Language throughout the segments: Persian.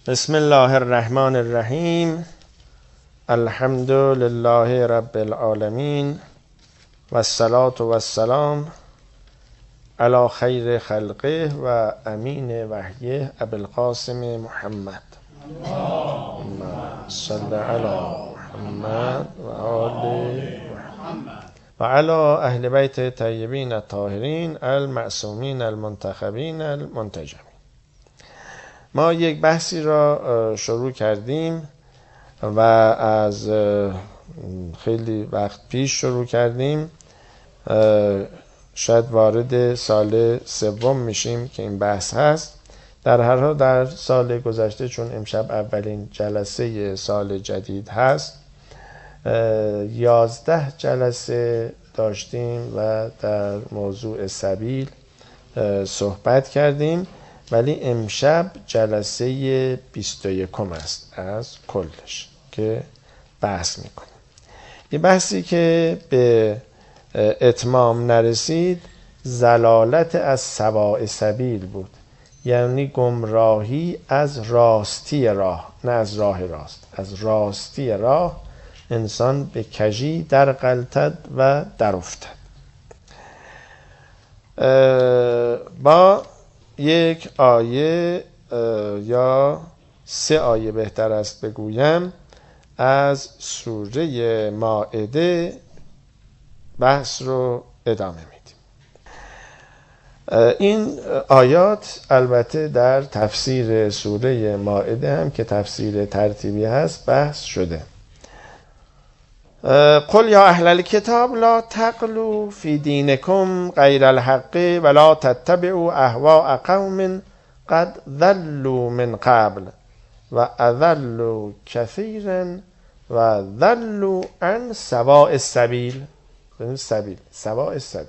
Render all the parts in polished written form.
بسم الله الرحمن الرحیم. الحمد لله رب العالمین و الصلاة و السلام علی خیر خلقه و امین وحیه ابوالقاسم محمد. اللهم صل علی محمد و آل محمد و علی اهل بیت طیبین الطاهرین المعصومین المنتخبین المنتجبین. ما یک بحثی را شروع کردیم و از خیلی وقت پیش شروع کردیم. شاید وارد سال سوم میشیم که این بحث هست. در هر حال در سال گذشته، چون امشب اولین جلسه سال جدید هست، 11 جلسه داشتیم و در موضوع سبیل صحبت کردیم، ولی امشب جلسه 21 است از کلش که بحث میکنیم. یه بحثی که به اتمام نرسید ضلالت از سواء سبیل بود، یعنی گمراهی از راستی راه، نه از راه راست، از راستی راه انسان به کژی در غلطد و در افتد. با یک آیه یا 3 آیه بهتر است بگویم از سوره مائده بحث رو ادامه میدیم. این آیات البته در تفسیر سوره مائده هم که تفسیر ترتیبی هست بحث شده. قل یا اهل الکتاب لا تغلوا فی دینکم غیر الحق ولا تتبعوا اهواء قوم قد ضلوا من قبل و اضلوا کثیرا و ضلوا عن سواء السبیل. سواء السبیل.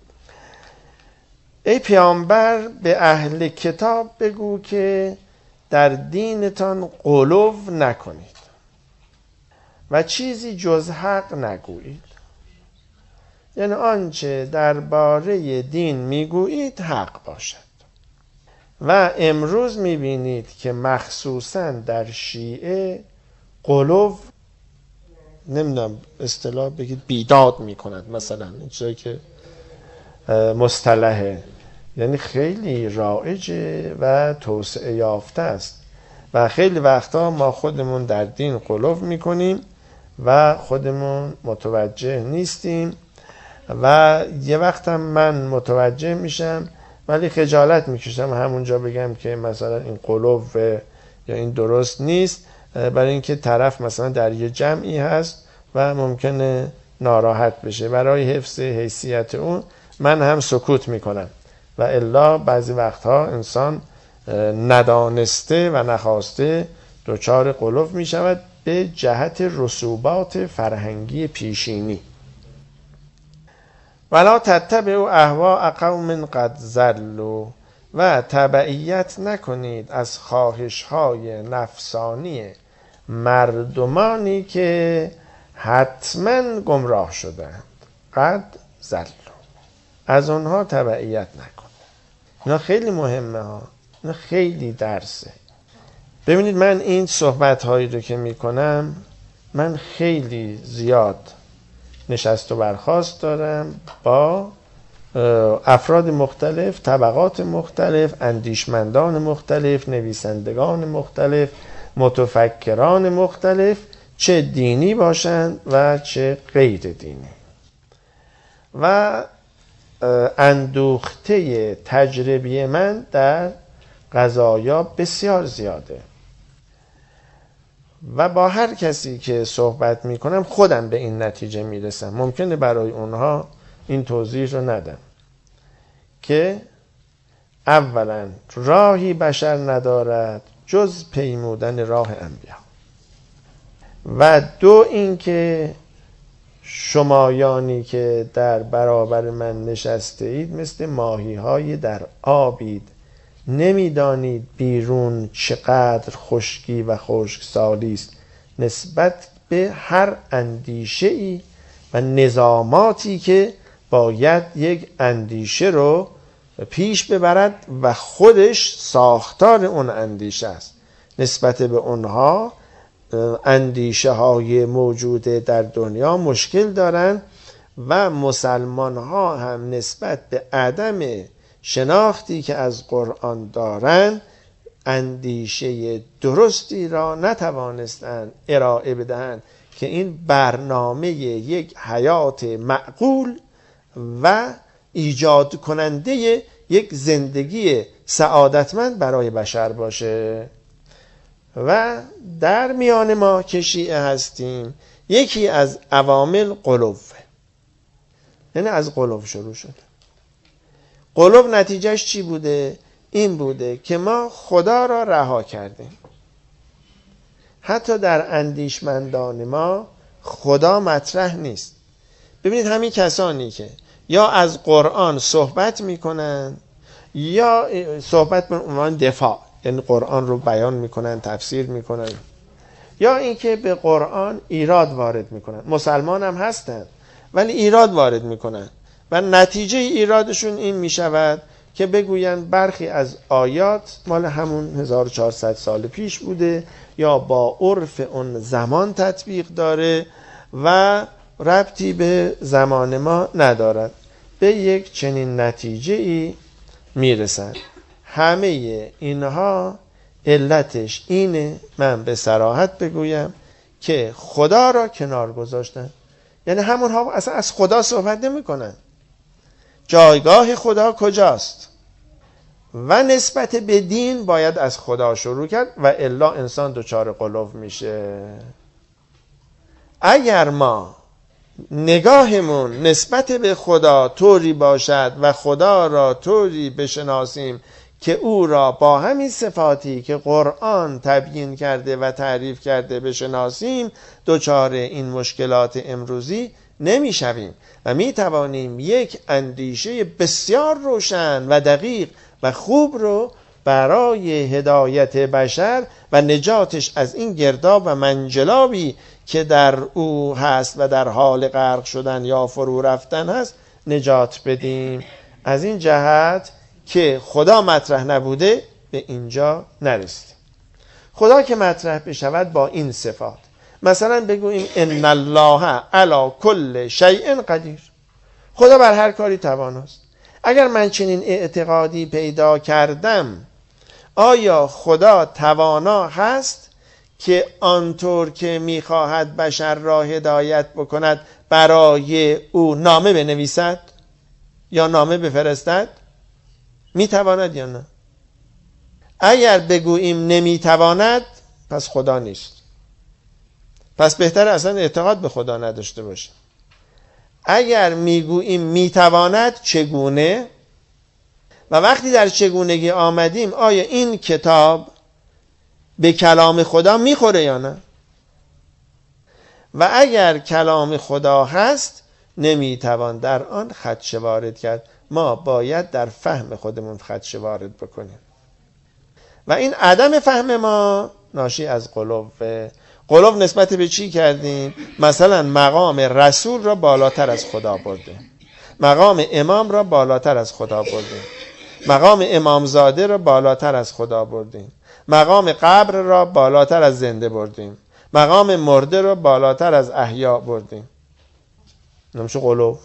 ای پیامبر به اهل کتاب بگو که در دینتان غلو نکنید و چیزی جز حق نگویید، یعنی آنچه درباره دین میگویید حق باشد. و امروز میبینید که مخصوصا در شیعه غلو، نمیدونم اصطلاح بگید، بیداد میکنند، مثلا این چیزایی که مصطلحه، یعنی خیلی رایجه و توسعه یافته است و خیلی وقتا ما خودمون در دین غلو میکنیم و خودمون متوجه نیستیم و یه وقت هم من متوجه میشم ولی خجالت میکشم همونجا بگم که مثلا این غلو یا این درست نیست، برای اینکه طرف مثلا در یه جمعی هست و ممکنه ناراحت بشه. برای حفظ حیثیت اون من هم سکوت میکنم و الا بعضی وقتها انسان ندانسته و نخواسته دچار غلو میشود به جهت رسوبات فرهنگی پیشینی. ولا تتبعوا اهواء قوم قد ضلوا و تبعیت نکنید از خواهش‌های نفسانی مردمانی که حتما گمراه شدند. قد ضلوا، از اونها تبعیت نکنید. اینا خیلی مهمه ها، اینا خیلی درسه. ببینید من این صحبت هایی رو که میکنم، من خیلی زیاد نشست و برخاست دارم با افراد مختلف، طبقات مختلف، اندیشمندان مختلف، نویسندگان مختلف، متفکران مختلف، چه دینی باشند و چه غیر دینی. و اندوخته تجربی من در قضایا بسیار زیاده و با هر کسی که صحبت میکنم خودم به این نتیجه میرسم. ممکنه برای اونها این توضیح رو ندم که اولا راهی بشر ندارد جز پیمودن راه انبیا و دو اینکه شمایانی که در برابر من نشسته اید مثل ماهی های در آبید، نمیدانید بیرون چقدر خشکی و خشکسالی است نسبت به هر اندیشه ای و نظاماتی که باید یک اندیشه رو پیش ببرد و خودش ساختار اون اندیشه است. نسبت به اونها اندیشه های موجود در دنیا مشکل دارن و مسلمان ها هم نسبت به عدم شناختی که از قرآن دارن اندیشه درستی را نتوانستند ارائه بدهند که این برنامه یک حیات معقول و ایجاد کننده یک زندگی سعادتمند برای بشر باشه. و در میان ما که شیعه هستیم یکی از عوامل قلوب، یعنی از قلوب شروع شده. قلوب نتیجهش چی بوده؟ این بوده که ما خدا را رها کردیم. حتی در اندیشمندان ما خدا مطرح نیست. ببینید همین کسانی که یا از قرآن صحبت میکنن یا صحبت به عنوان دفاع، یعنی قرآن رو بیان میکنن، تفسیر میکنن، یا اینکه به قرآن ایراد وارد میکنن. مسلمان هم هستن ولی ایراد وارد میکنن و نتیجه ایرادشون این میشود که بگوین برخی از آیات مال همون 1400 سال پیش بوده یا با عرف اون زمان تطبیق داره و ربطی به زمان ما ندارد. به یک چنین نتیجه ای میرسن. همه اینها علتش اینه، من به صراحت بگویم، که خدا را کنار گذاشتن. یعنی همونها اصلا از خدا صحبت نمی کنن. جایگاه خدا کجاست؟ و نسبت به دین باید از خدا شروع کرد و الا انسان دچار قلوب میشه. اگر ما نگاهمون نسبت به خدا طوری باشد و خدا را طوری بشناسیم که او را با همین صفاتی که قرآن تبیین کرده و تعریف کرده بشناسیم، دچار این مشکلات امروزی نمیشویم و میتوانیم یک اندیشه بسیار روشن و دقیق و خوب رو برای هدایت بشر و نجاتش از این گرداب و منجلابی که در او هست و در حال غرق شدن یا فرو رفتن هست نجات بدیم. از این جهت که خدا مطرح نبوده به اینجا نرسید. خدا که مطرح بشود با این صفات، مثلا بگوییم ان الله علی کل شیء قدیر، خدا بر هر کاری تواناست. اگر من چنین اعتقادی پیدا کردم، آیا خدا توانا هست که آنطور که میخواهد بشر را هدایت بکند برای او نامه بنویسد یا نامه بفرستد؟ میتواند یا نه؟ اگر بگوییم نمیتواند پس خدا نیست. پس بهتر اصلا اعتقاد به خدا نداشته باشه. اگر میگوییم میتواند چگونه؟ و وقتی در چگونگی آمدیم آیا این کتاب به کلام خدا میخوره یا نه؟ و اگر کلام خدا هست نمیتوان در آن خدشه وارد کرد. ما باید در فهم خودمون خدشه وارد بکنیم و این عدم فهم ما ناشی از قلوب نسبت به چی کردیم؟ مثلا مقام رسول را بالاتر از خدا بردیم، مقام امام را بالاتر از خدا بردیم، مقام امامزاده را بالاتر از خدا بردیم، مقام قبر را بالاتر از زنده بردیم، مقام مرده را بالاتر از احیا بردیم. نمیشه قلوب.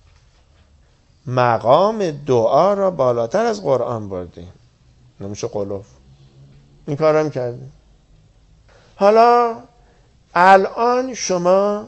مقام دعا را بالاتر از قرآن بردیم. نمیشه قلوب. این کار هم کردیم. حالا الان شما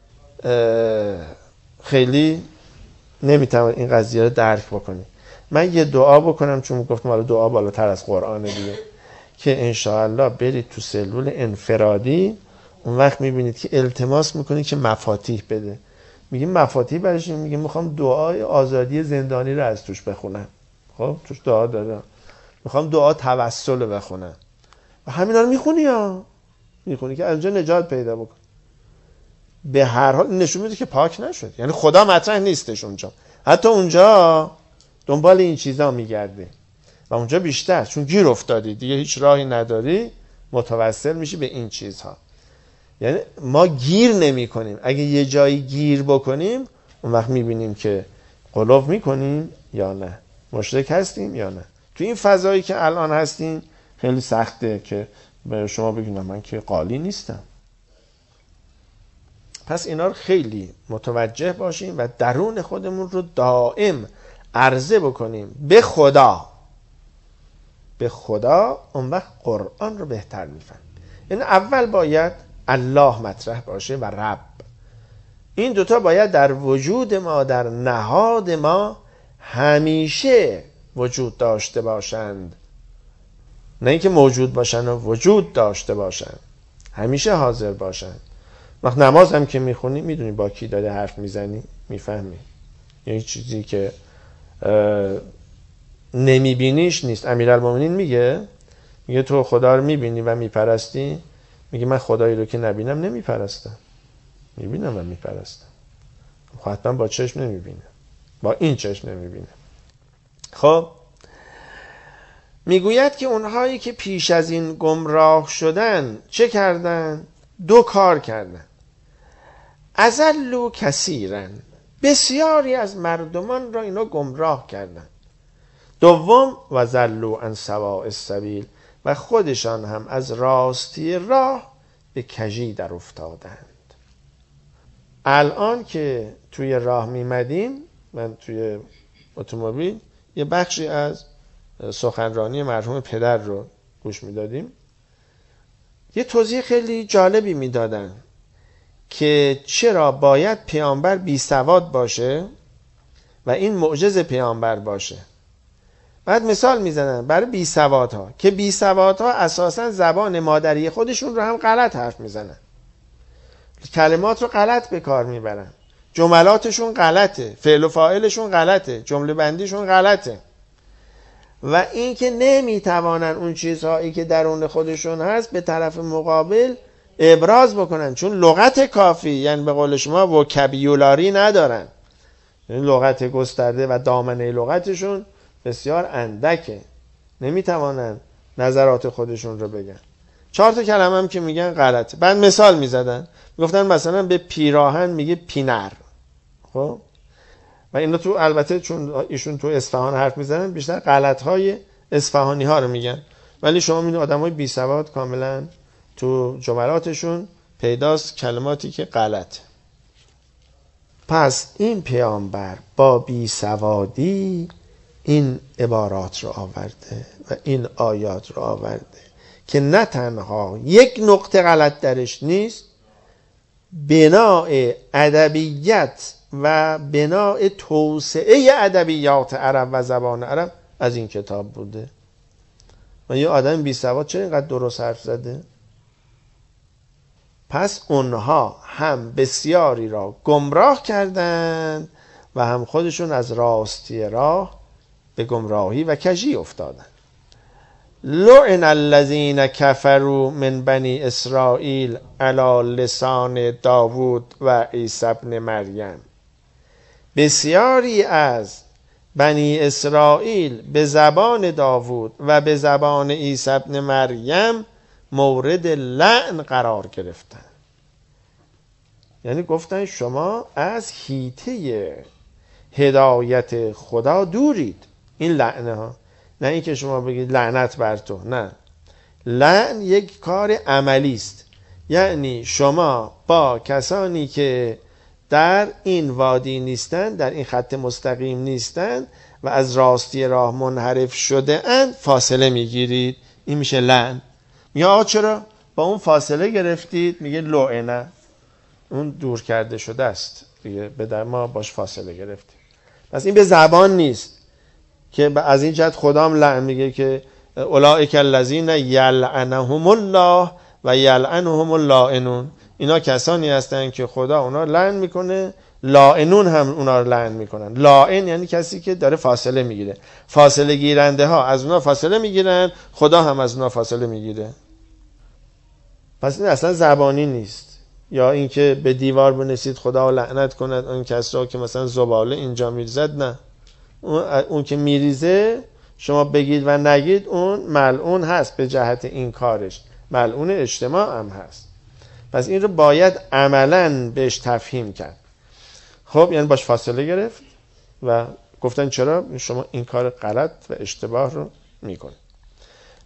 خیلی نمیتونید این قضیه رو درک بکنید. من یه دعا بکنم، چون گفتم حالا دعا بالاتر از قرآن دیگه، که انشاءالله برید تو سلول انفرادی، اون وقت میبینید که التماس میکنید که مفاتیح بده. میگیم مفاتیح برش، میگیم میخوام دعای آزادی زندانی رو از توش بخونم. خب توش دعا داره، میخوام دعا توسل رو بخونم و همینا رو میخونی که از اونجا نجات پیدا بکن. به هر حال نشون میده که پاک نشد، یعنی خدا مطرح نیستش اونجا. حتی اونجا دنبال این چیزا میگرده و اونجا بیشتر، چون گیر افتادی دیگه، هیچ راهی نداری، متوسل میشی به این چیزها. یعنی ما گیر نمی کنیم. اگه یه جایی گیر بکنیم اون وقت میبینیم که قلوب میکنیم یا نه، مشرک هستیم یا نه. تو این فضایی که الان هستیم خیلی سخته که به شما بگید من که قالی نیستم. پس اینا رو خیلی متوجه باشیم و درون خودمون رو دائم عرضه بکنیم به خدا. به خدا، اون وقت قرآن رو بهتر میفهم. یعنی اول باید الله مطرح باشه و رب. این دوتا باید در وجود ما، در نهاد ما همیشه وجود داشته باشند. نه اینکه موجود باشن و وجود داشته باشن، همیشه حاضر باشن. وقت نماز هم که میخونی میدونی با کی داره حرف میزنی، میفهمی. یعنی چیزی که نمیبینیش نیست. امیرالمومنین میگه تو خدا رو میبینی و میپرستی؟ میگه من خدایی رو که نبینم نمیپرستم، میبینم و میپرستم. خب حتما با چشم نمیبینه، با این چشم نمیبینه. خب میگوید که اونهایی که پیش از این گمراه شدن چه کردن؟ دو کار کردن. اضلوا کثیرا، بسیاری از مردمان را اینا گمراه کردن. دوم و ضلوا عن سواء السبیل، و خودشان هم از راستی راه به کژی در افتادند. الان که توی راه میمدیم، من توی اتومبیل یه بخشی از سخنرانی مرحوم پدر رو گوش میدادیم. یه توضیح خیلی جالبی میدادن که چرا باید پیامبر بی سواد باشه و این معجز پیامبر باشه. بعد مثال میزنن برای بی سوادها که بی سوادها اساسا زبان مادری خودشون رو هم غلط حرف میزنن، کلمات رو غلط به کار میبرن، جملاتشون غلطه، فعل و فاعلشون غلطه، جمله بندیشون غلطه، و این که نمیتوانن اون چیزهایی که درون خودشون هست به طرف مقابل ابراز بکنن، چون لغت کافی، یعنی به قول شما وکابیولاری ندارن. یعنی لغت گسترده و دامنه لغتشون بسیار اندکه، نمیتوانن نظرات خودشون رو بگن. 4 کلمه هم که میگن غلطه. بعد مثال میزدن، میگفتن مثلا به پیراهن میگه پینر. خب و اینا تو، البته چون ایشون تو اصفهان حرف میزنن بیشتر غلط‌های اصفهانی ها رو میگن، ولی شما میبینید آدمای بی سواد کاملا تو جملاتشون پیداست کلماتی که غلطه. پس این پیامبر با بی سوادی این عبارات رو آورده و این آیات رو آورده که نه تنها یک نقطه غلط درش نیست، بناء ادبیت و بناء توسعه ادبیات عرب و زبان عرب از این کتاب بوده. و یه آدم بی سواد چرا اینقدر درست حرف زده؟ پس اونها هم بسیاری را گمراه کردند و هم خودشون از راستی راه به گمراهی و کژی افتادند. لعن الذین کفروا من بنی اسرائیل علی لسان داوود و عیسی ابن مریم. بسیاری از بنی اسرائیل به زبان داوود و به زبان عیسی ابن مریم مورد لعن قرار گرفتن. یعنی گفتن شما از حیطه هدایت خدا دورید. این لعنه ها، نه این که شما بگید لعنت بر تو، نه، لعن یک کار عملی است. یعنی شما با کسانی که در این وادی نیستند، در این خط مستقیم نیستند و از راستی راه منحرف شده اند فاصله میگیرید. این میشه لعن. میگه آقا چرا با اون فاصله گرفتید؟ میگه لعنه، اون دور کرده شده است دیگه، به ما باش فاصله گرفتیم. پس این به زبان نیست که از این جهت خدام لعن میگه که اولئک الذین یلعنهم الله و یلعنهم اللاعنون. اینا کسانی هستن که خدا اونا لعن میکنه، لاعنون هم اونا رو لعن میکنن. لاعن یعنی کسی که داره فاصله میگیره. فاصله گیرنده ها از اونا فاصله میگیرن، خدا هم از اونا فاصله میگیره. پس این اصلا زبانی نیست. یا اینکه به دیوار بنویسید خدا لعنت کند اون کس را که مثلا زباله اینجا میریزد، نه، اون که میریزه شما بگید و نگید اون ملعون هست به جهت این کارش، ملعون اجتماع هم هست. پس این رو باید عملاً بهش تفهیم کرد. خب یعنی باش فاصله گرفت و گفتن چرا شما این کار غلط و اشتباه رو میکنید.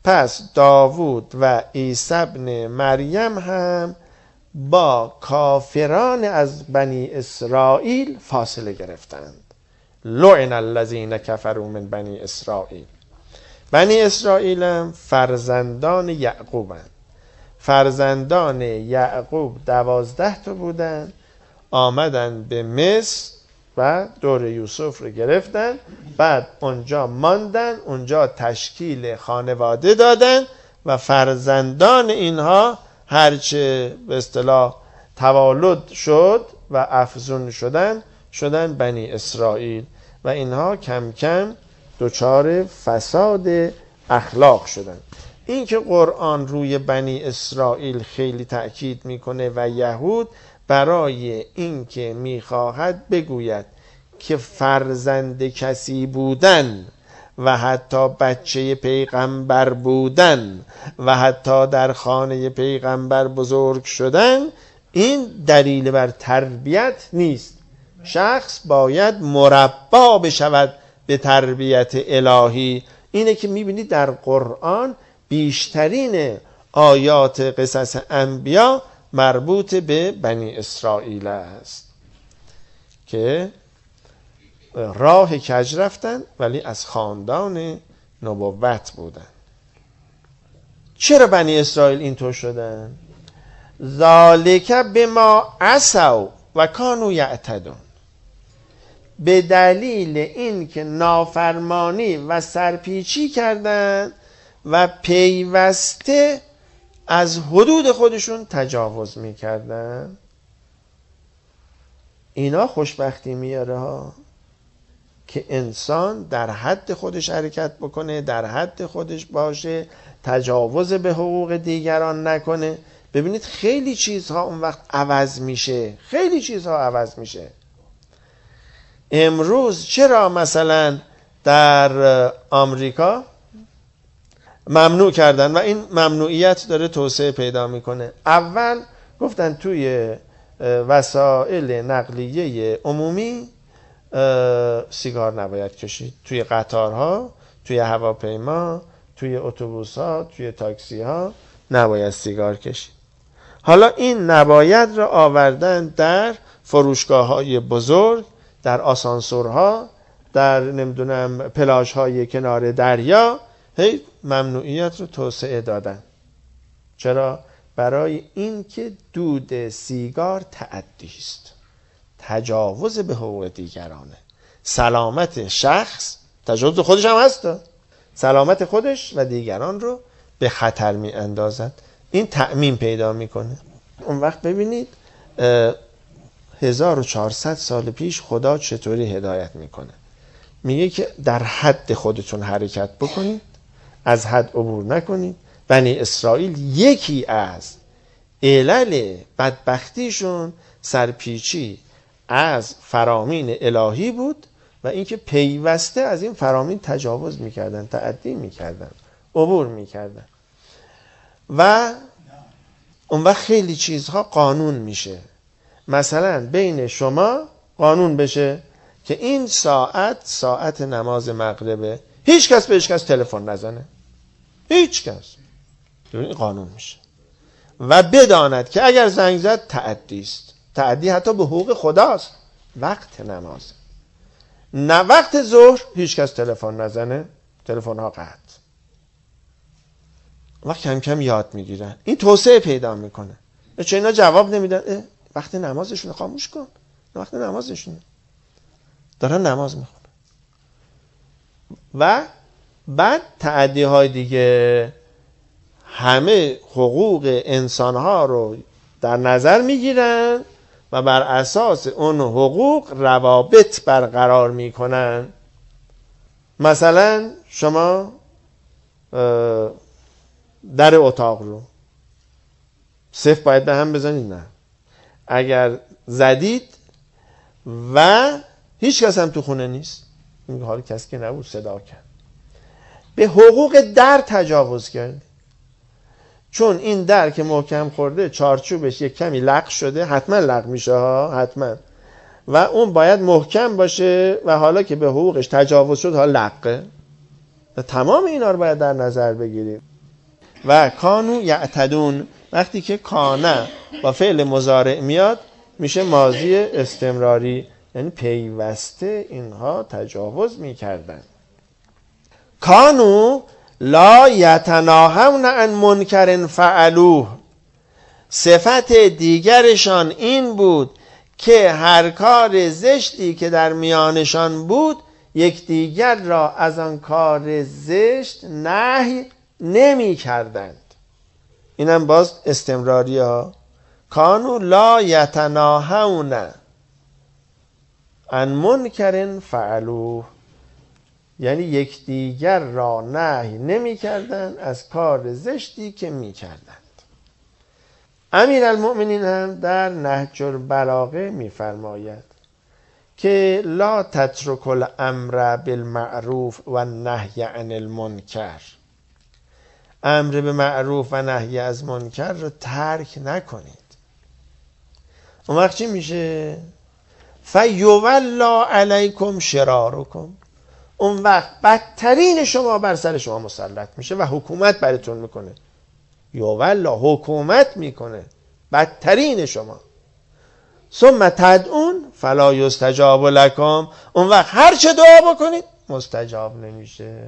پس داوود و عیسی ابن مریم هم با کافران از بنی اسرائیل فاصله گرفتند. لعن الذین کفروا من بنی اسرائیل. بنی اسرائیل هم فرزندان یعقوبند. فرزندان یعقوب 12 تا بودن، آمدن به مصر و دور یوسف رو گرفتن، بعد اونجا ماندن، اونجا تشکیل خانواده دادن و فرزندان اینها هرچه به اصطلاح توالد شد و افزون شدن بنی اسرائیل و اینها کم کم دچار فساد اخلاق شدن. این که قرآن روی بنی اسرائیل خیلی تأکید میکنه و یهود برای اینکه میخواهد بگوید که فرزند کسی بودن و حتی بچه پیغمبر بودن و حتی در خانه پیغمبر بزرگ شدن، این دلیل بر تربیت نیست. شخص باید مربا بشود به تربیت الهی. اینه که میبینید در قرآن بیشترین آیات قصص انبیا مربوط به بنی اسرائیل است که راه کج رفتن ولی از خاندان نبوت بودن. چرا بنی اسرائیل اینطور شدن؟ ذالک بما عصوا و کانوا یعتدون. به دلیل این که نافرمانی و سرپیچی کردند و پیوسته از حدود خودشون تجاوز میکردن. اینا خوشبختی میاره ها که انسان در حد خودش حرکت بکنه، در حد خودش باشه، تجاوز به حقوق دیگران نکنه. ببینید خیلی چیزها اون وقت عوض میشه، خیلی چیزها عوض میشه. امروز چرا مثلا در آمریکا ممنوع کردن و این ممنوعیت داره توسعه پیدا میکنه؟ اول گفتن توی وسایل نقلیه عمومی سیگار نباید کشید، توی قطارها، توی هواپیما، توی اتوبوس‌ها، توی تاکسی‌ها نباید سیگار کشید. حالا این نباید را آوردن در فروشگاه‌های بزرگ، در آسانسورها، در نمیدونم پلاژهای کنار دریا، هی ممنوعیت رو توسعه دادن. چرا؟ برای این که دود سیگار تعدی است، تجاوز به حقوق دیگرانه. سلامت شخص، تجاوز خودش هم هست، سلامت خودش و دیگران رو به خطر می اندازد. این تعمیم پیدا میکنه. اون وقت ببینید 1400 سال پیش خدا چطوری هدایت میکنه. میگه که در حد خودتون حرکت بکنید، از حد عبور نکنید. بنی اسرائیل یکی از علل بدبختیشون سرپیچی از فرامین الهی بود و اینکه پیوسته از این فرامین تجاوز میکردن، تعدی میکردن، عبور میکردن. و اون وقت خیلی چیزها قانون میشه. مثلا بین شما قانون بشه که این ساعت نماز مغربه، هیچ کس به هیچ کس تلفن نزنه، هیچ کس. این قانون میشه. و بداند که اگر زنگ زد تعدی است، تعدی حتی به حقوق خداست. وقت نماز، نه وقت ظهر هیچ کس تلفن نزنه، تلفن ها قطع. وقت کم کم یاد میگیرن، این توسعه پیدا میکنه. چه اینا جواب نمیدن؟ وقت نمازشون خاموش کن، وقت نمازشون دارن نماز میخونن. و بعد تعدی های دیگه، همه حقوق انسانها رو در نظر میگیرن و بر اساس اون حقوق روابط برقرار میکنن. مثلا شما در اتاق رو صفر باید به هم بزنید؟ نه. اگر زدید و هیچ کس هم تو خونه نیست، این حال کسی که نبود صدا کرد، به حقوق در تجاوز کرد. چون این در که محکم خورده، چارچوبش یک کمی لق شده، حتما لق میشه ها، حتما، و اون باید محکم باشه و حالا که به حقوقش تجاوز شد حالا لقه. تمام اینا رو باید در نظر بگیریم. و کانو یعتدون، وقتی که کانه با فعل مضارع میاد میشه ماضی استمراری، یعنی پیوسته اینها تجاوز میکردن. کانو لا یتناهون عن منکر فعلوه، صفت دیگرشان این بود که هر کار زشتی که در میانشان بود یکدیگر را از آن کار زشت نهی نمی کردند. اینم باز استمراری ها. کانو لا یتناهون عن منکر فعلوه، یعنی یکدیگر را نهی نمی کردند از کار زشتی که می کردند. امیرالمؤمنین هم در نهج البلاغه می فرماید که لا تترک الامر بالمعروف و نهی عن المنکر، امر به معروف و نهی از منکر رو ترک نکنید. اون وقت چی میشه؟ فیولا علیکم شرارکم، اون وقت بدترین شما بر سر شما مسلط میشه و حکومت براتون میکنه. یولا حکومت میکنه بدترین شما. ثم تدعون فلا یستجاب لکم، اون وقت هر چه دعا بکنید مستجاب نمیشه.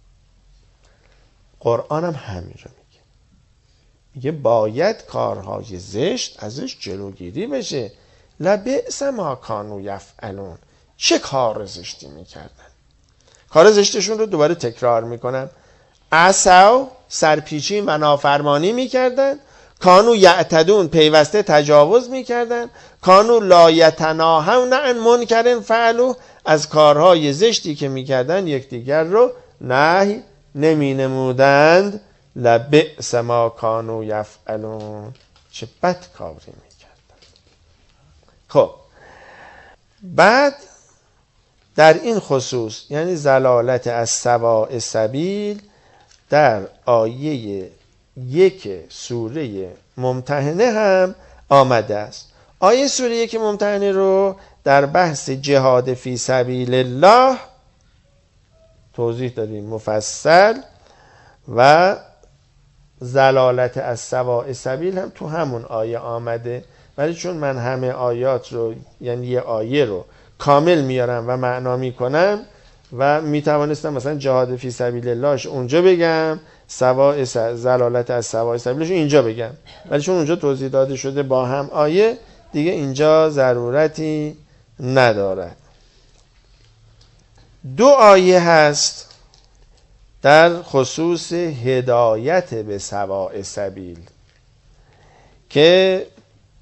قرآن هم همین رو میگه باید کارهای زشت ازش جلوگیری بشه. لبئس ما کانوا یفعلون، چه کار زشتی میکردن. کار زشتشون رو دوباره تکرار میکنم. عصوا، سرپیچی و نافرمانی میکردن. کانوا یعتدون، پیوسته تجاوز میکردن. کانوا لا یتناهون عن منکر فعلوه، از کارهای زشتی که میکردن یکدیگر رو نهی نمی نمودند. لبئس ما کانوا یفعلون، چه بد کاری میکردن. خب بعد در این خصوص، یعنی زلالت از سواء سبیل، در آیه 1 سوره ممتحنه هم آمده است. آیه سوره 1 ممتحنه رو در بحث جهاد فی سبیل الله توضیح دادیم مفصل، و زلالت از سواء سبیل هم تو همون آیه آمده، ولی چون من همه آیات رو، یعنی یه آیه رو کامل میارم و معنا میکنم و میتوانستم مثلا جهاد فی سبیل اللهش اونجا بگم، زلالت از سواء سبیلش اینجا بگم، ولی چون اونجا توضیح داده شده با هم آیه، دیگه اینجا ضرورتی ندارد. 2 آیه هست در خصوص هدایت به سواء سبیل که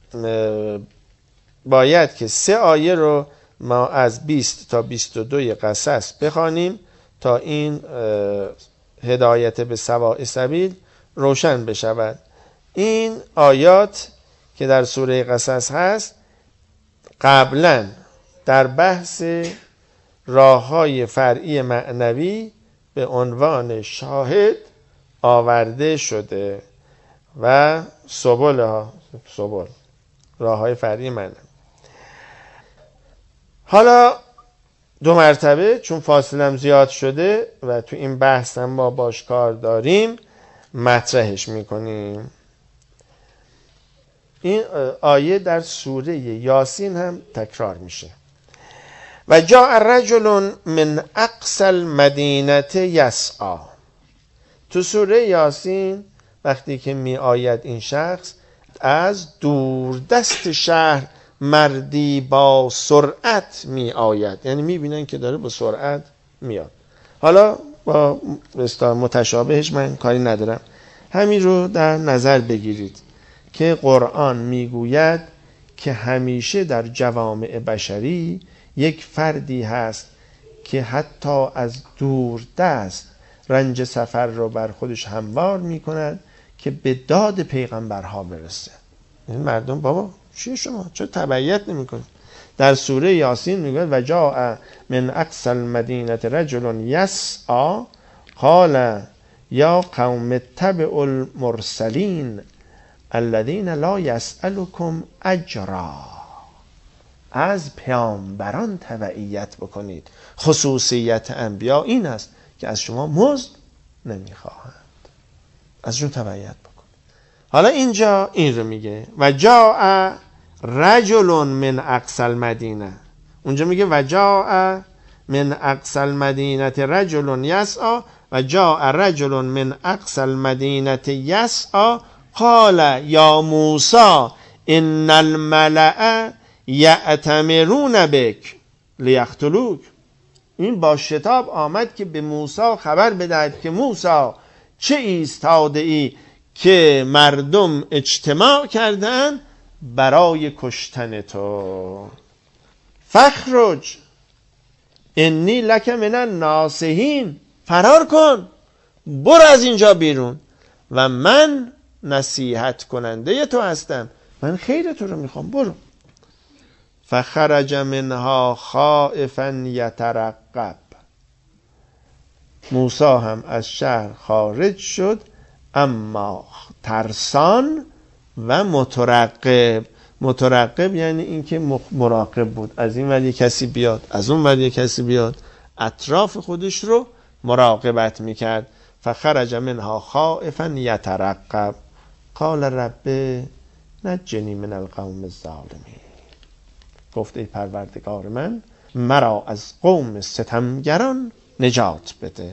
باید که 3 آیه رو ما از 20 تا 22 قصص بخوانیم تا این هدایت به سواء سبیل روشن بشود. این آیات که در سوره قصص هست قبلا در بحث راه‌های فرعی معنوی به عنوان شاهد آورده شده و سبل راه‌های فرعی معنوی. حالا 2 مرتبه چون فاصلم زیاد شده و تو این بحث هم ما باش کار داریم مطرحش میکنیم. این آیه در سوره یاسین هم تکرار میشه. و جاء رجل من اقصى المدینه یسعی. تو سوره یاسین وقتی که می آید این شخص، از دور دست شهر مردی با سرعت می آید، یعنی می بینن که داره با سرعت میاد. حالا با متشابهش من کاری ندارم، همین رو در نظر بگیرید که قرآن میگوید که همیشه در جوامع بشری یک فردی هست که حتی از دور دست رنج سفر رو بر خودش هموار میکند که به داد پیغمبرها برسه. این مردم بابا چیه شما؟ چرا تبعیت نمیکنید؟ در سوره یاسین میگه و جاء من اقصى المدینه رجل یسعی قال یا قوم اتبعوا المرسلین الذین لا یسألکم اجرا. از پیامبران تبعیت بکنید. خصوصیت انبیا این است که از شما مزد نمیخواهند. ازشون تبعیت بکن. حالا اینجا این رو میگه و جاء رجل من اقصی المدینه، اونجا میگه و جاء من اقصی المدینه رجل یسعی و جاء رجل من اقصی المدینه یسعی قال یا موسی ان الملأ یأتمرون بک لیقتلوک. این با شتاب آمد که به موسی خبر بدهد که موسی چه ایستاده ای که مردم اجتماع کردن برای کشتن تو. فخرج انی لک من الناصحین، فرار کن، برو از اینجا بیرون و من نصیحت کننده تو هستم، من خیر تو رو میخوام، برو. فخرج منها خائفا یترقب، موسی هم از شهر خارج شد اما ترسان و مترقب. مترقب یعنی اینکه مراقب بود، از این ور کسی بیاد از اون ور کسی بیاد، اطراف خودش رو مراقبت میکرد. فخرج منها خائفا یترقب قال رب نجنی من القوم الظالمین، گفت ای پروردگار من مرا از قوم ستمگران نجات بده.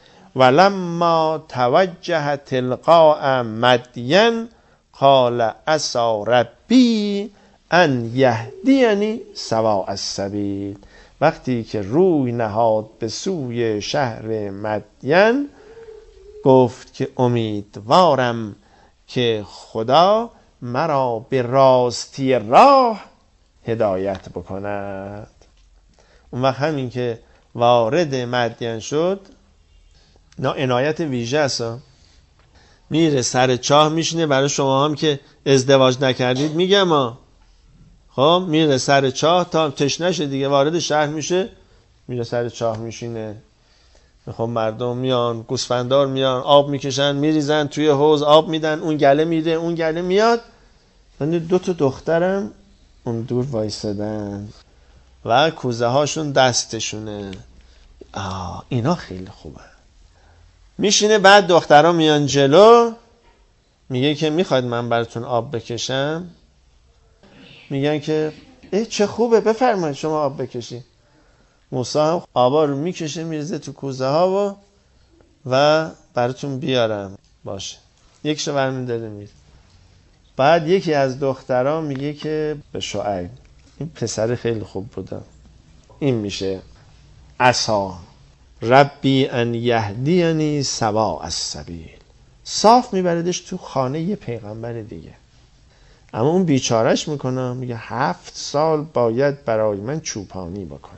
ولما توجه تلقاء مدین قال عسى ربی ان یهدینی سواء السبیل، وقتی که روی نهاد به سوی شهر مدین گفت که امیدوارم که خدا مرا به راستی راه هدایت بکند. اون وقت همین که وارد مدین شد، نه عنایت ویژه است، میره سر چاه میشینه، برای شما هم که ازدواج نکردید میگم خب میره سر چاه تا تشنه شه دیگه، وارد شهر میشه، میره سر چاه میشینه، خب مردم میان، گوسفندار میان آب میکشن میریزن توی حوض آب میدن، اون گله میره اون گله میاد، من 2 تا دخترم اون دور وایسادن و کوزه هاشون دستشونه. اینا خیلی خوبه. میشینه، بعد دخترها میان جلو، میگه که میخواید من براتون آب بکشم؟ میگن که چه خوبه بفرمایید شما آب بکشید. موسی هم آبا رو میکشه میریزه تو کوزه ها و براتون بیارم. باشه، یکشو برمی داره میره. بعد یکی از دخترها میگه که به شعیب، این پسر خیلی خوب بوده، این میشه عسى ربی ان یهدینی سواء السبیل، صاف میبردش تو خانه یه پیغمبر دیگه. اما اون بیچارش میکنه، میگه 7 سال باید برای من چوپانی بکنی.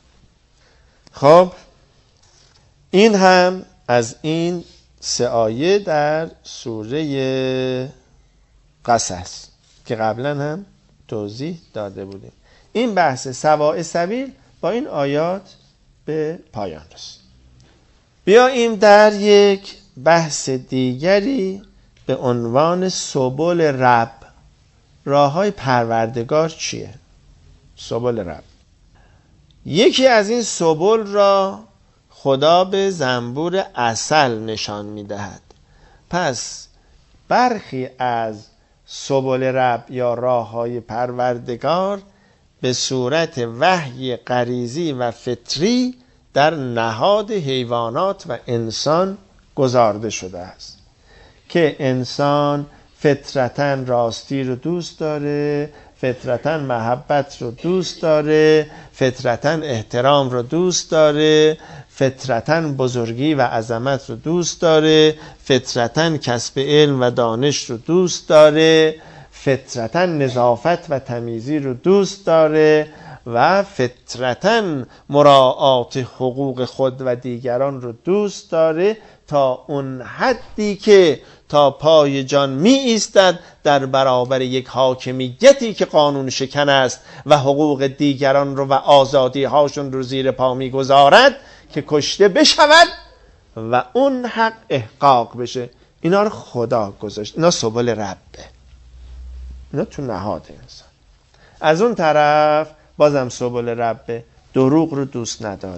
خب این هم از این 3 آیه در سوره قصص که قبلا هم توضیح داده بودیم. این بحث سواء سبیل با این آیات به پایان رسید. بیاییم در یک بحث دیگری به عنوان سبل رب، راههای پروردگار چیه؟ سبل رب. یکی از این سبل را خدا به زنبور عسل نشان می‌دهد. پس برخی از سبل رب یا راههای پروردگار به صورت وحی غریزی و فطری در نهاد حیوانات و انسان گذارده شده است که انسان فطرتاً راستی رو دوست داره، فطرتاً محبت رو دوست داره، فطرتاً احترام رو دوست داره، فطرتاً بزرگی و عظمت رو دوست داره، فطرتاً کسب علم و دانش رو دوست داره، فطرتاً نظافت و تمیزی رو دوست داره و فطرتاً مراعات حقوق خود و دیگران رو دوست داره، تا اون حدی که تا پای جان می ایستد در برابر یک حاکمیتی که قانون شکن است و حقوق دیگران رو و آزادی هاشون رو زیر پا می گذارد که کشته بشود و اون حق احقاق بشه. اینا رو خدا گذاشت، اینا سبل ربه، اینا تو نهاد انسان. از اون طرف بازم سبل ربه، دروغ رو دوست نداره،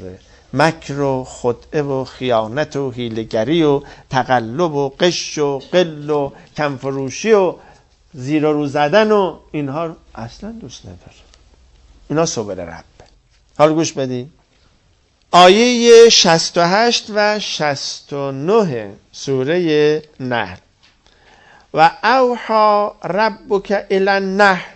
مکر و خدعه و خیانت و حیله‌گری و تقلب و غش و غل و کمفروشی و زیر و رو زدن و اینها اصلا دوست نداره. اینا سبل رب. حالا گوش بدید. آیه 68 و 69 سوره نحل. و اوحی ربک الی النحل،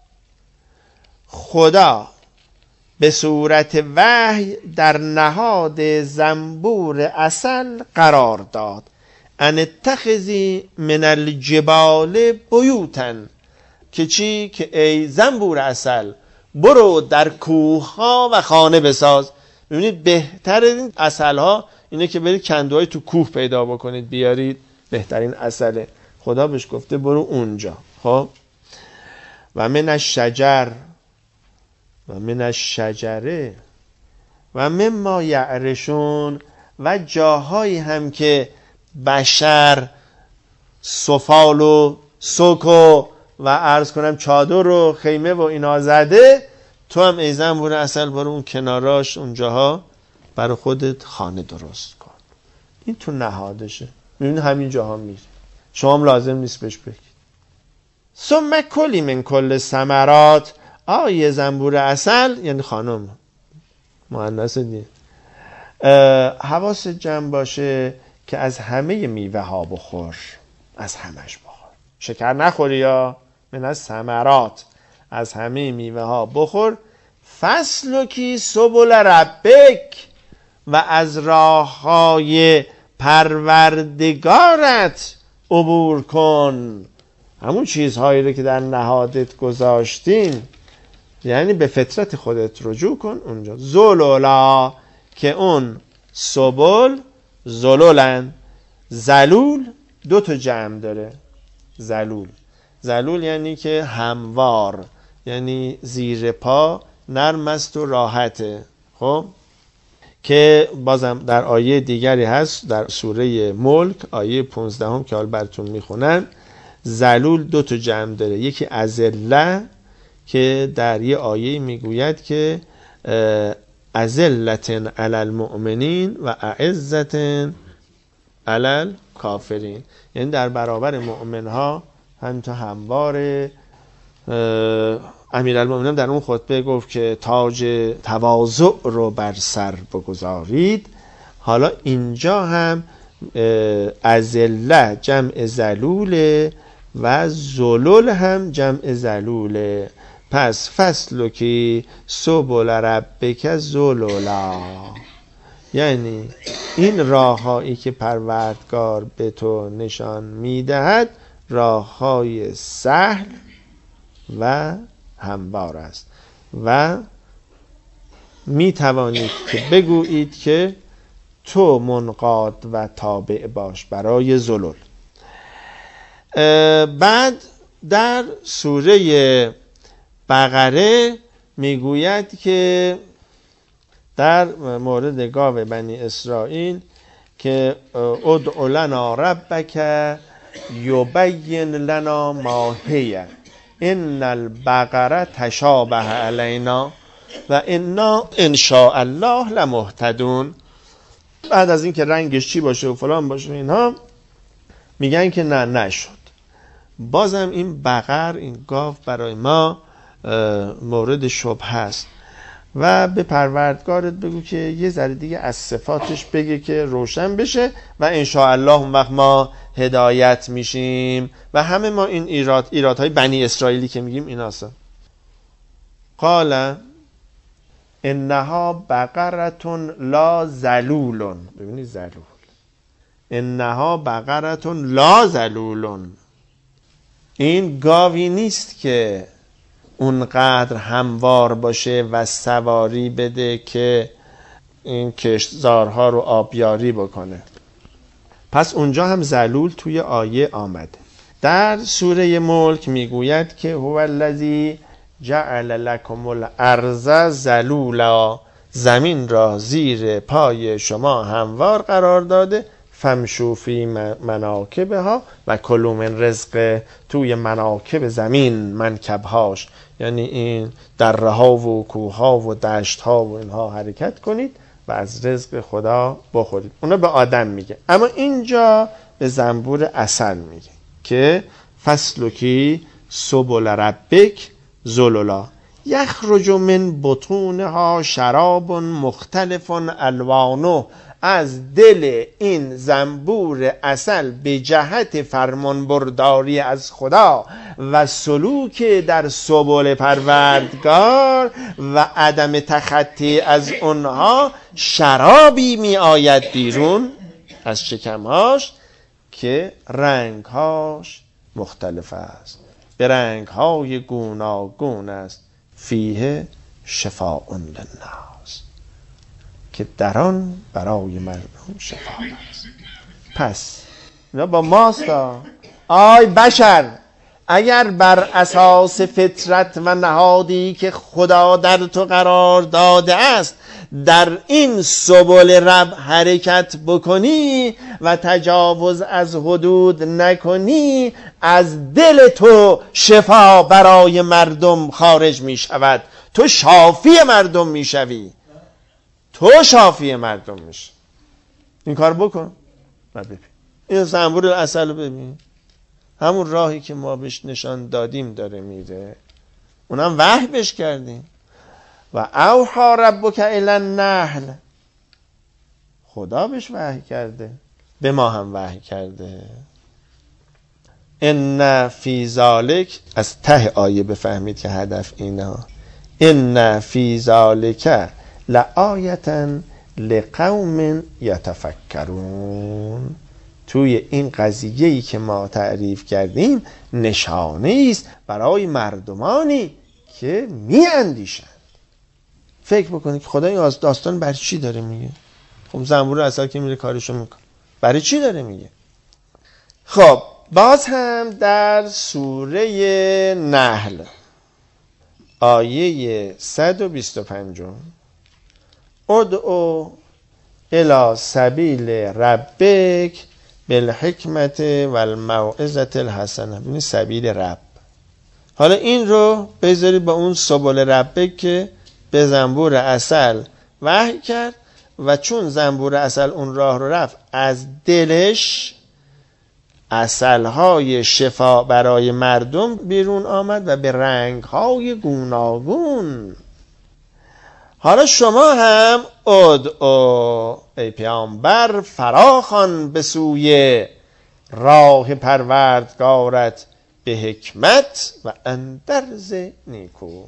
خدا به صورت وحی در نهاد زنبور عسل قرار داد ان اتخذی من الجبال بیوتا، که چی؟ که ای زنبور عسل برو در کوه ها و خانه بساز. ببینید بهتر این عسل ها اینه که برید کندوهای تو کوه پیدا بکنید بیارید، بهترین عسله. خدا بهش گفته برو اونجا. خب و من الشجر و من الشجره و مما یعرشون، و جاهایی هم که بشر سفال و سک و عرض کنم چادر و خیمه و اینا زده، تو هم ای زنبور عسل برو اون کناراش اونجاها برای خودت خانه درست کن. این تو نهادشه، میبینی همین جاها میره، شما هم لازم نیست بهش بگید. ثم کلی من کل ثمرات، آیه زنبور عسل یعنی خانم مؤنث دیگه، حواست جمع باشه که از همه میوه ها بخور، از همش بخور، شکر نخوری. یا من از ثمرات، از همه میوه ها بخور. فسلکی سبل ربک، و از راه های پروردگارت عبور کن. همون چیزهایی رو که در نهادت گذاشتین، یعنی به فطرت خودت رجوع کن اونجا. زلولا، که اون سبل زلولن. زلول دو تا جمع داره. زلول یعنی که هموار، یعنی زیر پا نرم است و راحته. خب که بازم در آیه دیگری هست در سوره ملک آیه 15 که حال براتون میخونن. زلول دو تا جمع داره، یکی ازله که در یه آیه میگوید که ازلتن علی المؤمنین و اعزتن علی الکافرین، یعنی در برابر مؤمنها همینطور همواره. امیرالمومنین در اون خطبه گفت که تاج تواضع رو بر سر بگذارید. حالا اینجا هم ازله جمع زلوله و زلول هم جمع زلوله. پس فصلو که سبل ربک زلولا، یعنی این راههایی که پروردگار به تو نشان میدهد راههای سهل و هموار است و می توانید که بگویید که تو منقاد و تابع باش برای زلول. بعد در سوره بقره میگوید که در مورد گاو بنی اسرائیل که ادع لنا ربک یبین لنا ما هی ان البقره تشابه علینا و انا ان شاء الله لمهتدون. بعد از این که رنگش چی باشه و فلان باشه اینها میگن که نه نشد. بازم این بقر، این گاو برای ما مورد شبهه است و به پروردگارت بگو که یه ذره دیگه از صفاتش بگه که روشن بشه و ان شاء الله اون وقت ما هدایت میشیم. و همه ما این ایرادهای بنی اسرائیلی که میگیم ایناسا. قال انها بقرتون لا ذلولون. ببینید ذلول، انها بقرتون لا ذلولون، این گاوی نیست که اونقدر هموار باشه و سواری بده که این کشتزارها رو آبیاری بکنه. پس اونجا هم ذلول توی آیه آمده. در سوره ملک میگوید که هو الذی جعل لکم الارض ذلولا، زمین را زیر پای شما هموار قرار داده. فمشوا فی مناکبها و کلوا من رزق، توی مناکب زمین، منکبهاش یعنی این دره ها و کوه ها و دشت ها و اینها حرکت کنید و و از رزق خدا بخورید. اونا به آدم میگه، اما اینجا به زنبور عسل میگه که فسلکی سبل ربک ذللا یخرج من بطونها شراب مختلف الوانه. از دل این زنبور عسل به جهت فرمانبرداری از خدا و سلوک در سبل پروردگار و عدم تخطی از اونها شرابی می آید بیرون از شکمهاش که رنگهاش مختلف است، به رنگهای گوناگون است. فیه شفاء للناس، که در آن برای مردم شفا است. پس اینا با ماستا. آی بشر، اگر بر اساس فطرت و نهادی که خدا در تو قرار داده است در این سبل رب حرکت بکنی و تجاوز از حدود نکنی، از دل تو شفا برای مردم خارج می شود. تو شافی مردم می شوی، تو شافی مردم میشه. این کار بکن و ببین. این زنبور عسل رو ببین، همون راهی که ما بهش نشان دادیم داره میره، اونم وحی بهش کردیم. و اوحی ربک الی النحل، خدا بهش وحی کرده، به ما هم وحی کرده. ان فی ذالک، از ته آیه بفهمید که هدف اینا. ان فی ذالک لآیةً لقوم یتفکرون، توی این قضیه‌ای که ما تعریف کردیم نشانه است برای مردمانی که میاندیشند. فکر بکنید که خدا این داستان برای چی داره میگه؟ خب زنبور عسل که میره کارشو میکنه، برای چی داره میگه؟ خب باز هم در سوره نحل آیه 125 ادعو الی سبیل ربک بالحکمت والموعظة الحسنه. ببین سبیل رب، حالا این رو بذاری با اون سبل ربک که به زنبور عسل وحی کرد و چون زنبور عسل اون راه رو رفت از دلش عسلهای شفا برای مردم بیرون آمد و به رنگهای گوناگون. حالا شما هم ادعو ای پیامبر فراخوان به سوی راه پروردگارت به حکمت و اندرز نیکو،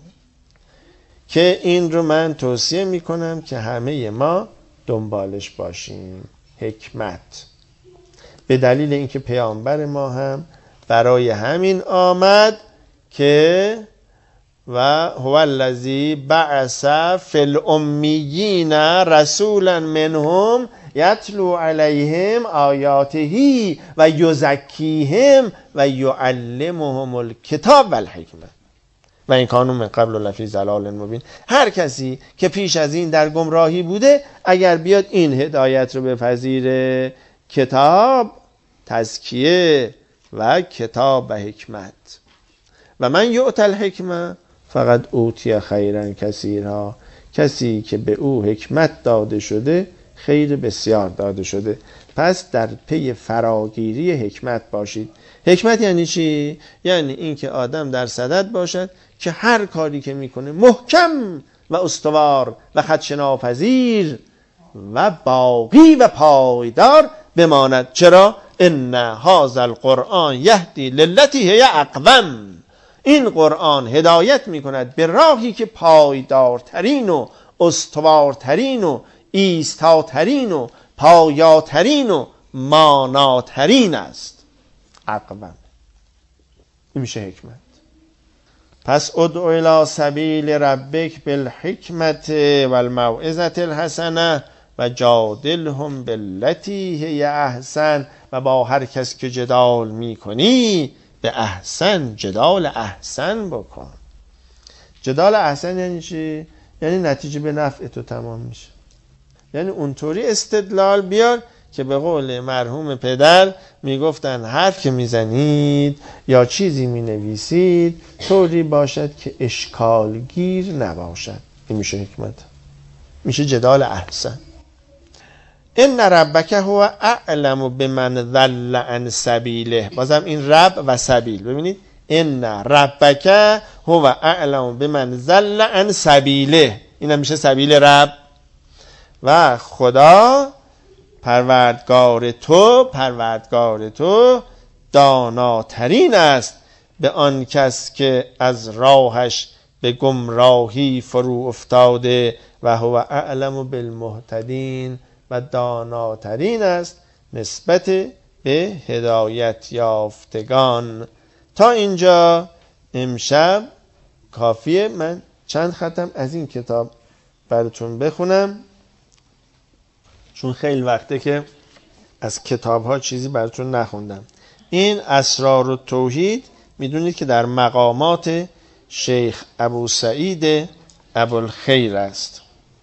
که این رو من توصیه میکنم که همه ما دنبالش باشیم. حکمت، به دلیل اینکه پیامبر ما هم برای همین آمد که و هو الذی بعث فی الامیین رسولا منهم یتلو علیهم آیاته و یزکیهم و یعلمهم الکتاب والحکمه و این کانوا من قبل لفی ضلال مبین. هر کسی که پیش از این در گمراهی بوده اگر بیاد این هدایت رو بپذیره، کتاب، تزکیه و کتاب و حکمت. و من یؤت الحکمه فقط اوتی خیرا کثیرا، کسی که به او حکمت داده شده خیر بسیار داده شده. پس در پی فراگیری حکمت باشید. حکمت یعنی چی؟ یعنی این که آدم در صدد باشد که هر کاری که میکنه محکم و استوار و خدشه‌ناپذیر و باقی و پایدار بماند. چرا؟ ان هذا القرآن یهدی للتی هی اقوم. این قرآن هدایت میکند به راهی که پایدارترین و استوارترین و ایستاترین و پایاترین و ماناترین است. اقوم، این میشه حکمت. پس ادعو الی سبیل ربک بالحکمت والموعظة الحسنه و جادلهم باللتی هی احسن. و با هر کس که جدال میکنی به احسن، جدال احسن بکن. جدال احسن یعنی چی؟ یعنی نتیجه به نفع تو تمام میشه. یعنی اونطوری استدلال بیار که به قول مرحوم پدر میگفتن حرف که میزنید یا چیزی مینویسید طوری باشد که اشکالگیر نباشد. این میشه حکمت، میشه جدال احسن. ان ربک هو اعلم بمن ضل عن سبیله. بازم این رب و سبیل، ببینید ان ربک هو اعلم بمن ضل عن سبیله، این هم میشه سبیل رب. و خدا پروردگار تو داناترین است به آن کس که از راهش به گمراهی فرو افتاده و هو اعلم بالمهتدین، و داناترین است نسبت به هدایت یافتگان. تا اینجا امشب کافیه. من چند ختم از این کتاب براتون بخونم، چون خیلی وقته که از کتاب ها چیزی براتون نخوندم. این اسرار التوحید میدونید که در مقامات شیخ ابو سعید ابوالخیر است.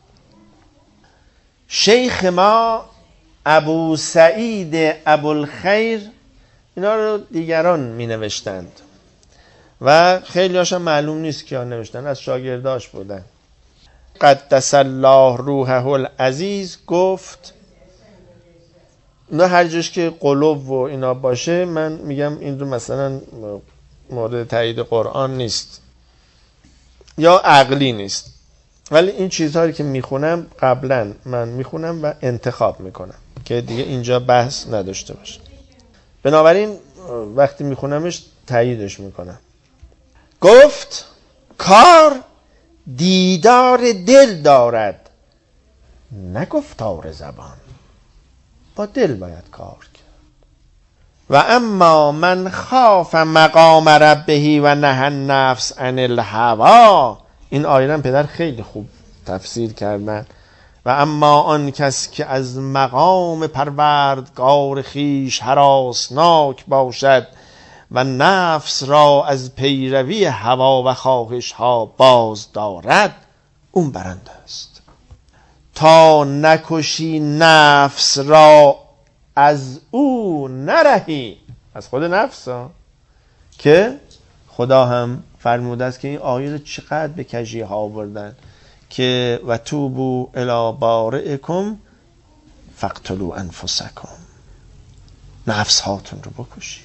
شیخ ما ابو سعید ابوالخیر اینا رو دیگران می نوشتند و خیلی هاشم معلوم نیست که ها نوشتن، از شاگرداش بودن. قدس الله روحه العزیز گفت، اینا هر جاش که قلوب و اینا باشه من میگم این رو مثلا مورد تایید قرآن نیست یا عقلی نیست، ولی این چیزهایی که میخونم قبلا من میخونم و انتخاب میکنم که دیگه اینجا بحث نداشته باشه. بنابراین وقتی میخونمش تاییدش میکنم. گفت کار دیدار دل دارد نه گفتار زبان، با دل باید کار کرد. و اما من خاف مقام ربه و نهى النفس عن الهوی، این آیه هم پدر خیلی خوب تفسیر کردن. و اما آن کس که از مقام پروردگار خیش هراسناک باشد و نفس را از پیروی هوا و خواهش ها باز دارد، اون برنده است. تا نکشی نفس را از او نرهی، از خود نفس ها، که خدا هم فرموده است که این آیه رو چقدر به کجی ها آوردن که و توبوا الی بارئکم فاقتلوا انفسکم، نفس هاتون رو بکشید.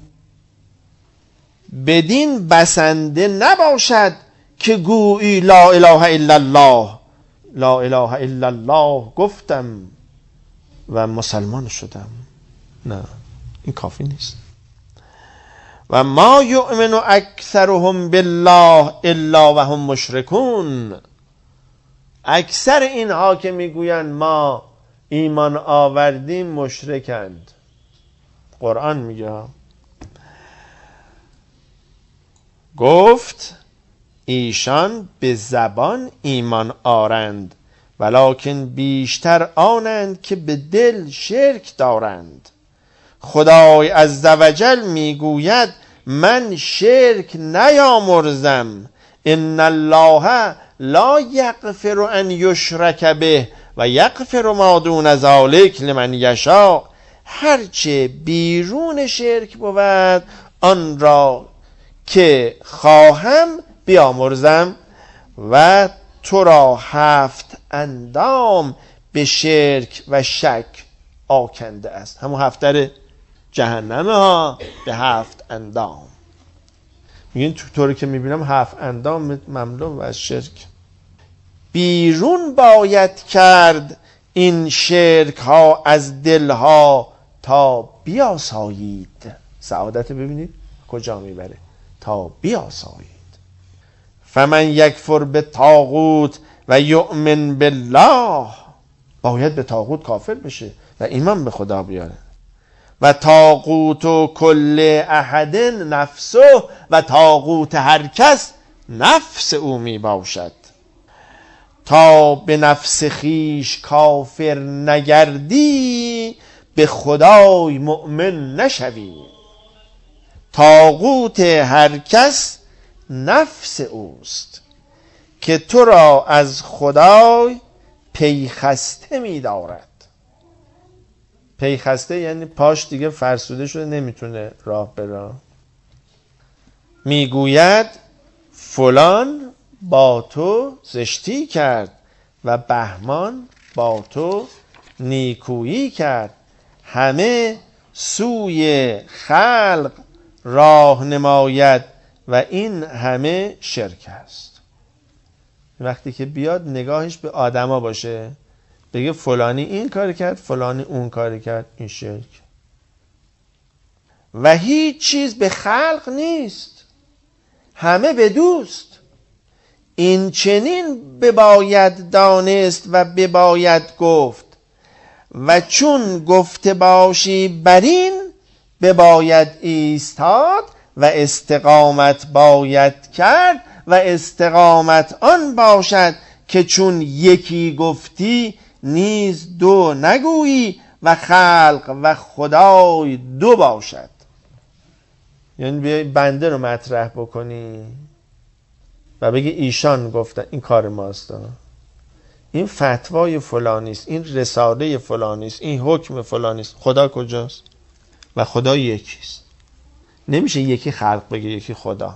بدین بسنده نباشد که گویی لا اله الا الله، لا اله الا الله گفتم و مسلمان شدم. نه، این کافی نیست. و ما یؤمن اکثرهم بالله الا و هم مشرکون، اکثر اینها که میگویند ما ایمان آوردیم مشرکند. قرآن میگه. گفت ایشان به زبان ایمان آرند ولکن بیشتر آنند که به دل شرک دارند. خدای عزوجل میگوید من شرک نیامرزم، ان الله لا یغفر ان یشرک به و یغفر ما دون ذلک لمن یشاء. هرچه بیرون شرک بود آن را که خواهم بیامرزم و تو را 7 اندام به شرک و شک آکنده است. همون 7 جهنمه ها به 7 اندام. میگین طوری که میبینم 7 اندام مملو از شرک. بیرون باید کرد این شرک ها از دل ها تا بیاسایید. سعادت ببینید کجا میبره، تا بیاسایید. فمن یکفر به طاغوت و یؤمن بالله، باید به طاغوت کافر بشه و ایمان به خدا بیاره. و طاغوت و کل احد نفسه، و طاغوت هر کس نفس او می باشد. تا به نفس خیش کافر نگردی به خدای مؤمن نشوی. طاغوت هر کس نفس اوست که تو را از خدای پیخسته می دارد. پیخسته یعنی پاش دیگه فرسوده شده نمیتونه راه بره. میگوید فلان با تو زشتی کرد و بهمان با تو نیکویی کرد، همه سوی خلق راه نماید و این همه شرک است. وقتی که بیاد نگاهش به آدما باشه، بگه فلانی این کار کرد، فلانی اون کار کرد، این شرک. و هیچ چیز به خلق نیست، همه به دوست. این چنین بباید دانست و بباید گفت، و چون گفته باشی برین بباید ایستاد، و استقامت باید کرد، و استقامت آن باشد که چون یکی گفتی نیز دو نگویی، و خلق و خدای دو باشد. یعنی بیای بنده رو مطرح بکنی و بگی ایشان گفتن این کار ماست، این فتوای فلانیست، این رساله فلانیست، این حکم فلانیست. خدا کجاست؟ و خدا یکیست. نمیشه یکی خلق بگه یکی خدا.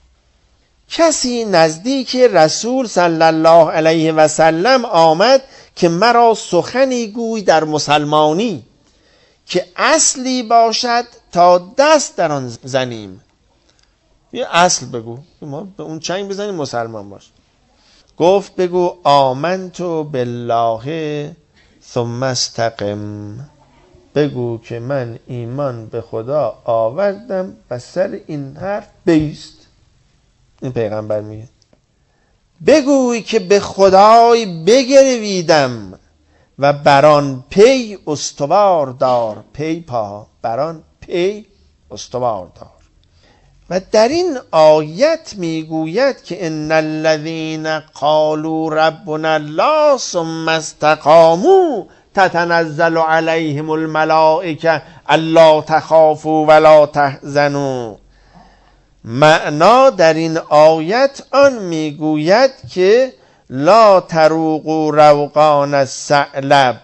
کسی نزدیک رسول صلی الله علیه و سلم آمد که مرا سخنی گوی در مسلمانی، که اصلی باشد تا دست در آن زنیم. یه اصل بگو، ما به اون چنگ بزنیم مسلمان باش. گفت بگو آمنتو بالله ثم استقم. بگو که من ایمان به خدا آوردم و سر این حرف بیست. این پیغمبر میگه. بگوی که به خدای بگرویدم و بران پی استوار دار. پی پا، بران پی استوار دار. و در این آیت میگوید که ان الذين قالوا ربنا الله ثم استقاموا تتنزل عليهم الملائکه الا تخافوا ولا تحزنوا. معنا در این آیت آن میگوید که لا تروقوا روقان الثعلب،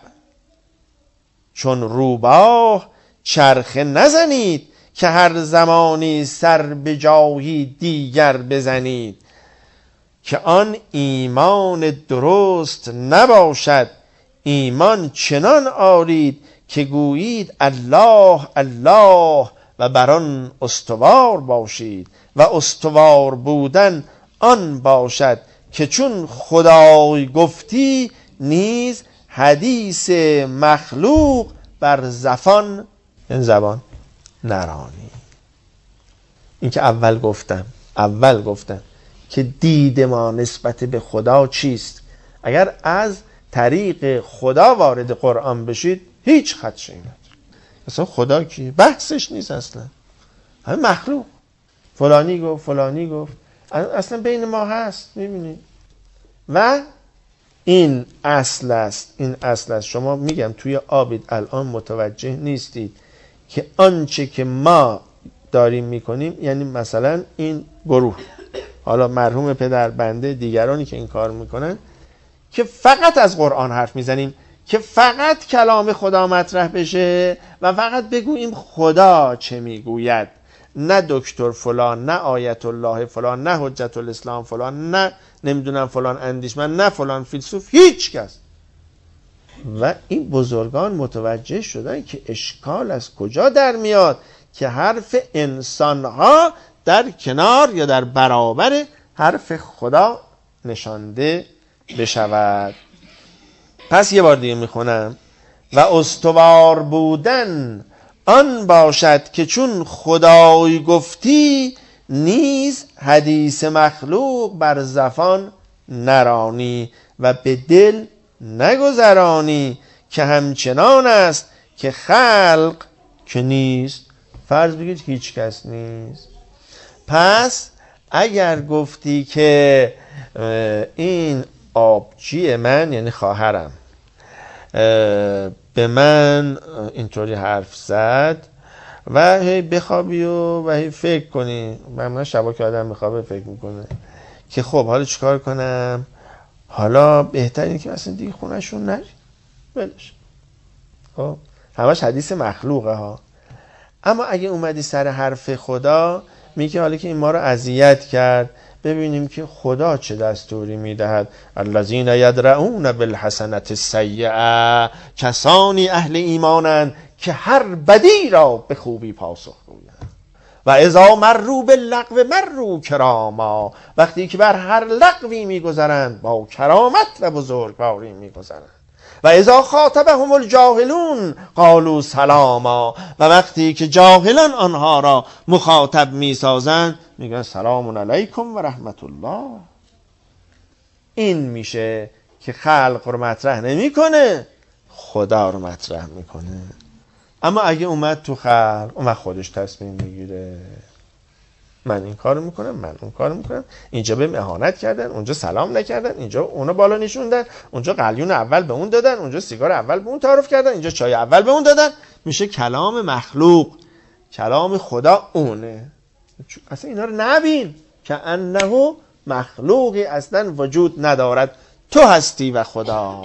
چون روباه چرخه نزنید که هر زمانی سر به جایی دیگر بزنید، که آن ایمان درست نباشد. ایمان چنان آرید که گویید الله الله و بر آن استوار باشید، و استوار بودن آن باشد که چون خدای گفتی نیز حدیث مخلوق بر زفان، این زبان، نرانی. این که اول گفتم که دید ما نسبت به خدا چیست. اگر از طریق خدا وارد قرآن بشید هیچ خدشه‌ای نداره. اصلا خدا کیه؟ بحثش نیست اصلا. همه مخلوق. فلانی گفت اصلا بین ما هست. میبینید؟ و این اصل است. شما میگم توی آبید الان متوجه نیستید که آنچه که ما داریم میکنیم، یعنی مثلا این گروه، حالا مرحوم پدر بنده دیگرانی که این کار میکنن، که فقط از قرآن حرف میزنیم، که فقط کلام خدا مطرح بشه و فقط بگوییم خدا چه میگوید، نه دکتر فلان، نه آیت الله فلان، نه حجت الاسلام فلان، نه نمیدونم فلان اندیشمند، نه فلان فیلسوف، هیچ کس. و این بزرگان متوجه شدن که اشکال از کجا در میاد که حرف انسانها در کنار یا در برابر حرف خدا نشانده بشود. پس یه بار دیگه میخونم. و استوار بودن آن باشد که چون خدای گفتی نیز حدیث مخلوق بر زفان نرانی و به دل نگذرانی، که همچنان است که خلق که نیست. فرض بگید هیچ کس نیست. پس اگر گفتی که این آبجی من، یعنی خواهرم، به من اینطوری حرف زد و هی بخوابی و هی فکر کنی، من شبا که آدم بخوابه فکر میکنه که خب حالا چیکار کنم، حالا بهتره که اصلا دیگه خونهشون نری، ولش. خب همش حدیث مخلوقه ها. اما اگه اومدی سر حرف خدا، میگه حالا که این ما رو اذیت کرد، ببینیم که خدا چه دستوری میدهد. الذین یدرؤون بالحسنة السیئة، کسانی اهل ایمانند که هر بدی را به خوبی پاسخ گویند. و اذا مروا باللغو مروا کراما، وقتی که بر هر لغوی میگذرند با کرامت و بزرگواری میگذرند. و اذا خاطبهم الجاهلون قالوا سلاما، و وقتی که جاهلان آنها را مخاطب میسازند میگن سلام علیکم و رحمت الله. این میشه که خلق رو مطرح نمیکنه، خدا رو مطرح میکنه. اما اگه اومد تو خلق، اومد خودش تصمیم میگیره، من این کارو میکنم، من اون کارو میکنم، اینجا به اهانت کردن، اونجا سلام نکردن، اینجا اونو بالا نشوندن، اونجا قلیون اول به اون دادن، اونجا سیگار اول به اون تعارف کردن، اینجا چای اول به اون دادن. میشه کلام مخلوق. کلام خدا اونه. اصلا اینا رو نبین که انه مخلوقی اصلا وجود ندارد، تو هستی و خدا.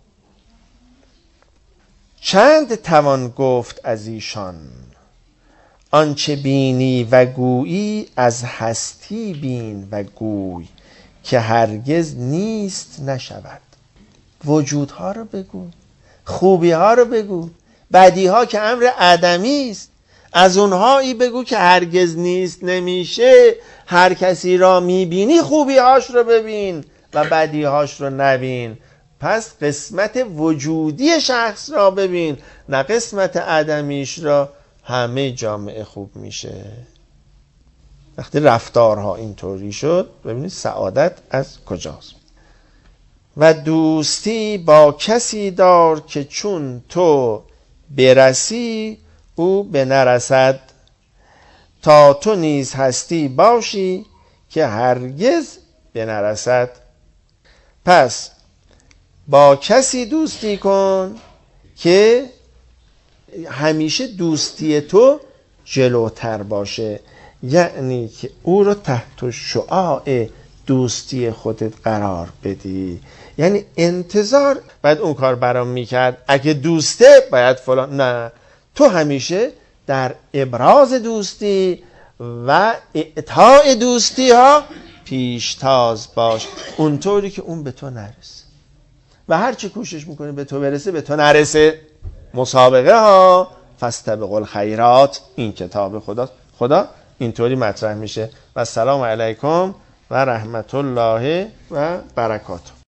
چند توان گفت از ایشان، آنچه بینی و گویی از هستی بین و گوی، که هرگز نیست نشود. وجودها رو بگو، خوبیها رو بگو، بدیها که امر عدمی است از اونهایی بگو که هرگز نیست نمیشه. هر کسی را میبینی خوبیهاش رو ببین و بدیهاش رو نبین. پس قسمت وجودی شخص را ببین، نه قسمت عدمیش را. همه جامعه خوب میشه. وقتی رفتارها اینطوری شد، ببینید سعادت از کجاست. و دوستی با کسی دار که چون تو برسی او به نرسد، تا تو نیز هستی باشی که هرگز به نرسد. پس با کسی دوستی کن که همیشه دوستی تو جلوتر باشه، یعنی که او رو تحت شعاع دوستی خودت قرار بدی. یعنی انتظار باید اون کار برام میکرد، اگه دوسته باید فلان، نه، تو همیشه در ابراز دوستی و اعطاء دوستی ها پیشتاز باش، اونطوری که اون به تو نرسه. و هر چی کوشش میکنه به تو برسه به تو نرسه. مسابقه ها فاستبقوا الخیرات، این کتاب خدا اینطوری مطرح میشه. و السلام علیکم و رحمت الله و برکاته.